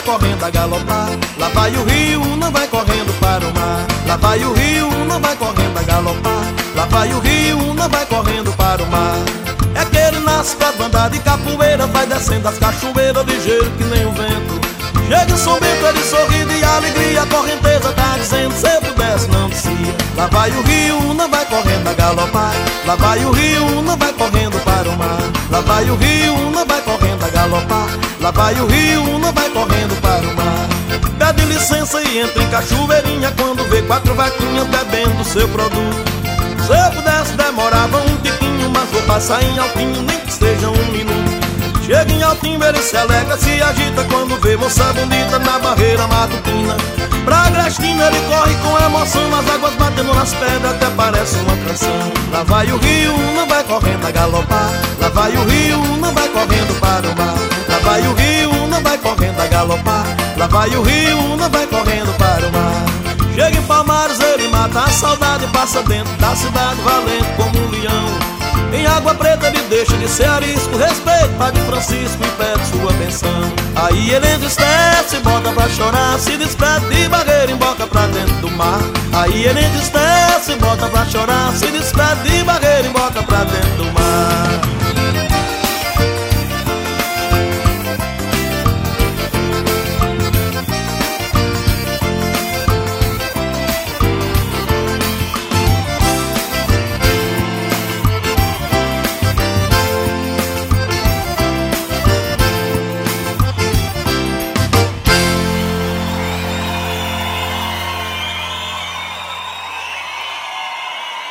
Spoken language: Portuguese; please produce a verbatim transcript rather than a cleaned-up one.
correndo a galopar. Lá vai o rio, não vai correndo para o mar. Lá vai o rio, não vai correndo a galopar. Lá vai o rio, não vai correndo para o mar. É que ele nasce pra andar de capoeira, vai descendo as cachoeiras ligeiro que nem o vento. Chega em São Bento, ele sorri de alegria, a correnteza tá dizendo, se eu pudesse não descia. Lá vai o rio, não vai correndo a galopar. Lá vai o rio, não vai correndo para o mar. Lá vai o rio, não vai correndo a galopar. Lá vai o rio, não vai correndo para o mar. Pede licença e entra em cachoeirinha quando vê quatro vaquinhas bebendo seu produto. Se eu pudesse demorava um tiquinho, mas vou passar em Altinho, nem que seja um minuto. Chega em Altinho, ele se alegra, se agita quando vê moça bonita na barreira matutina. Pra Agrestina ele corre com emoção, as águas batendo nas pedras até parece uma canção. Lá vai o rio, não vai correndo a galopar. Lá vai o rio, não vai correndo para o mar. Lá vai o rio, não vai correndo a galopar. Lá vai o rio, não vai correndo para o mar. Chega em Palmares, ele mata a saudade, passa dentro da cidade valendo como um leão. Em Água Preta ele deixa de ser arisco, respeito Padre Francisco e pede sua benção. Aí ele entristece, bota pra chorar, se despede de barreira, emboca pra dentro do mar. Aí ele entristece, bota pra